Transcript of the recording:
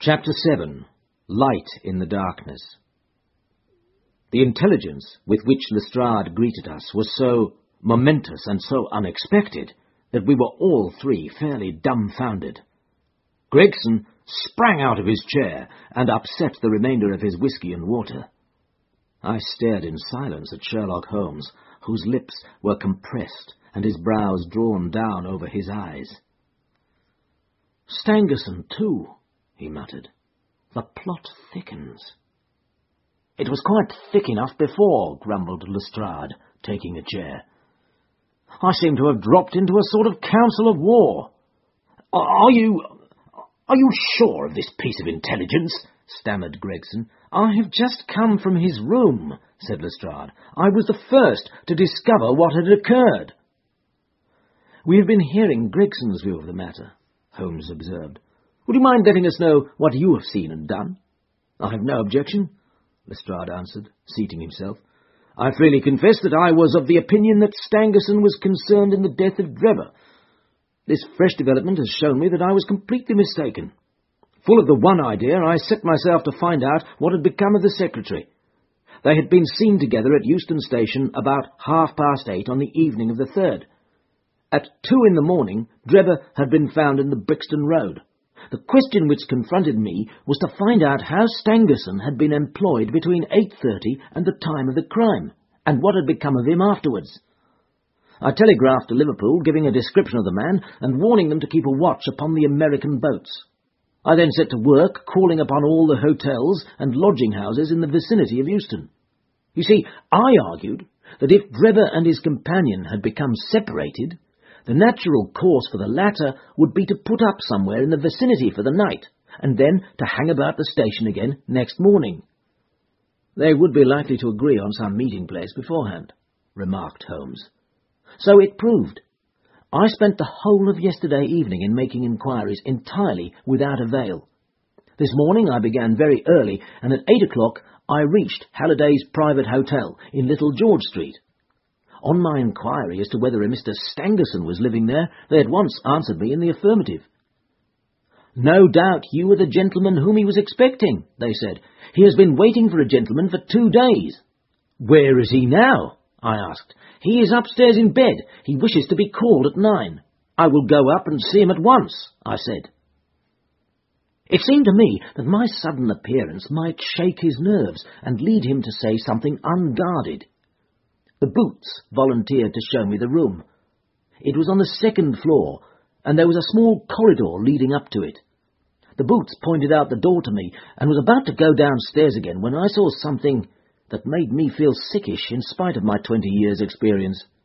Chapter 7. Light in the Darkness. The intelligence with which Lestrade greeted us was so momentous and so unexpected that we were all three fairly dumbfounded. Gregson sprang out of his chair and upset the remainder of his whisky and water. I stared in silence at Sherlock Holmes, whose lips were compressed and his brows drawn down over his eyes. "Stangerson, too," he muttered. "The plot thickens." "It was quite thick enough before," grumbled Lestrade, taking a chair. "I seem to have dropped into a sort of council of war." Are you sure of this piece of intelligence?" stammered Gregson. "I have just come from his room," said Lestrade. "I was the first to discover what had occurred." "We have been hearing Gregson's view of the matter," Holmes observed. "Would you mind letting us know what you have seen and done?" "I have no objection," Lestrade answered, seating himself. "I freely confess that I was of the opinion that Stangerson was concerned in the death of Drebber. This fresh development has shown me that I was completely mistaken. Full of the one idea, I set myself to find out what had become of the secretary. They had been seen together at Euston Station about 8:30 on the evening of the 3rd. At 2 in the morning, Drebber had been found in the Brixton Road. The question which confronted me was to find out how Stangerson had been employed between 8:30 and the time of the crime, and what had become of him afterwards. I telegraphed to Liverpool giving a description of the man and warning them to keep a watch upon the American boats. I then set to work calling upon all the hotels and lodging-houses in the vicinity of Euston. You see, I argued that if Drebber and his companion had become separated, the natural course for the latter would be to put up somewhere in the vicinity for the night, and then to hang about the station again next morning." "They would be likely to agree on some meeting place beforehand," remarked Holmes. "So it proved. I spent the whole of yesterday evening in making inquiries entirely without avail. This morning I began very early, and at 8 o'clock I reached Halliday's private hotel in Little George Street. On my inquiry as to whether a Mr. Stangerson was living there, they at once answered me in the affirmative. 'No doubt you are the gentleman whom he was expecting,' they said. 'He has been waiting for a gentleman for 2 days. "'Where is he now?' I asked. 'He is upstairs in bed. He wishes to be called at 9. "'I will go up and see him at once,' I said. It seemed to me that my sudden appearance might shake his nerves and lead him to say something unguarded. The Boots volunteered to show me the room. It was on the 2nd floor, and there was a small corridor leading up to it. The Boots pointed out the door to me, and was about to go downstairs again when I saw something that made me feel sickish in spite of my 20 years' experience.